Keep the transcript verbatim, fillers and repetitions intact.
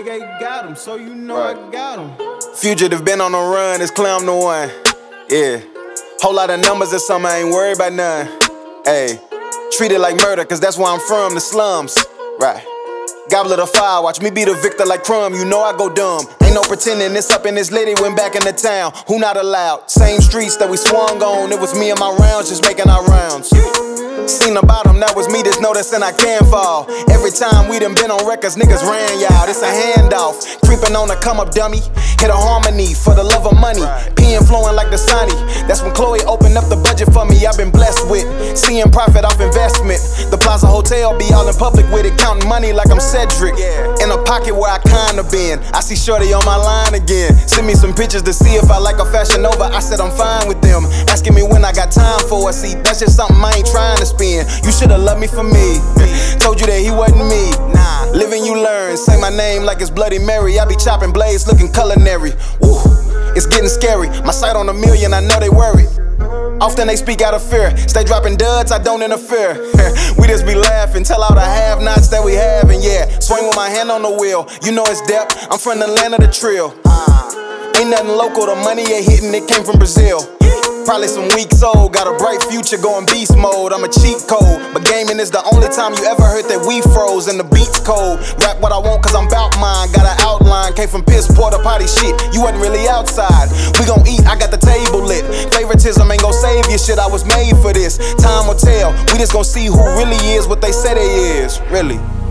Big A got him, so you know right. I got him. Fugitive been on the run, it's Clem the one. Yeah. Whole lot of numbers or something, I ain't worried about none. Ayy. Treat it like murder, cause that's where I'm from, the slums. Right. Goblet of fire, watch me be the victor like Crumb, you know I go dumb. Ain't no pretending, it's up in this lady, went back in the town. Who not allowed? Same streets that we swung on, it was me and my rounds, just making our rounds. Seen the bottom, that was me, just noticing I can fall. Every time we done been on records, niggas ran y'all, this a handoff. Creeping on the come up dummy, hit a harmony for the love of money. Pen flowing like the Sonny, that's when Chloe opened up the budget for me. I've been blessed with seeing profit off investment. The Plaza Hotel be all in public with it, counting money like I'm Cedric. In a pocket where I kinda been, I see Shorty on my line again. Send me some pictures to see if I like a Fashion Nova. I said I'm fine with them, asking me when I got time for it. See, that's just something I ain't trying to spend. You should've loved me for me. Told you that he wasn't me. Nah, living you learn. Say my name like it's Bloody Mary. I be chopping blades, looking culinary. Woo, it's getting scary. My sight on a million, I know they worry. Often they speak out of fear. Stay dropping duds, I don't interfere. We just be laughing, tell all the have-nots that we have. And yeah, swing with my hand on the wheel. You know it's depth, I'm from the land of the trill. Ain't nothing local, the money ain't hitting, it came from Brazil. Probably some weeks old, got a bright future going beast mode. I'm a cheat code, but gaming is the only time you ever heard that we froze and the beat's cold. Rap what I want cause I'm bout mine, got an outline. Came from piss, porta potty shit, you wasn't really outside. We gon' eat, I got the table lit. Favoritism ain't gon' save your shit, I was made for this. Time will tell, we just gon' see who really is what they say they is, really.